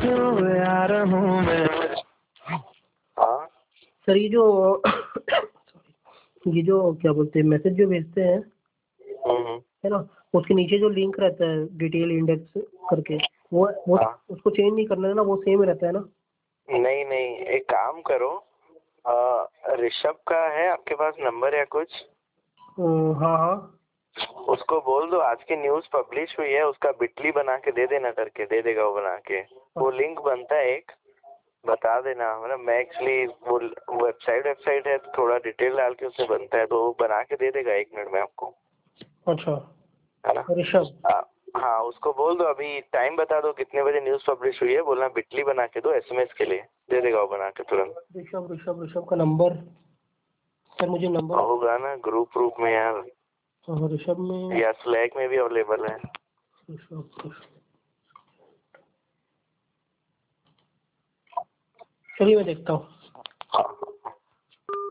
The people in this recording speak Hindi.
क्यों यार हूँ मैं। हाँ सर ये जो ये जो क्या बोलते हैं मैसेज जो भेजते हैं है ना, उसके नीचे जो लिंक रहता है डिटेल इंडेक्स करके, वो हाँ। उसको चेंज नहीं करना है ना, वो सेम रहता है ना। नहीं नहीं, एक काम करो, ऋषभ का है आपके पास नंबर या कुछ? हाँ हाँ। उसको बोल दो आज की न्यूज पब्लिश हुई है, उसका बिटली बना के दे देना करके, दे देगा वो बना के। वो लिंक बनता है एक, बता देना, मतलब मैं एक्चुअली वो वेबसाइट है तो थोड़ा डिटेल डाल के उसमें बनता है, तो वो बना के दे देगा 1 मिनट में आपको। अच्छा है ना? ऋषभ। हाँ उसको बोल दो, अभी टाइम बता दो कितने बजे न्यूज पब्लिश हुई है, बोलना बिटली बना के दो एसएमएस के लिए, दे देगा वो बना के तुरंत। ऋषभ का नंबर सर, मुझे नंबर होगा ना ग्रुप में यार, ऋषभ में, या स्लैक में भी अवेलेबल है। ऋषभ, चलिए मैं देखता हूँ।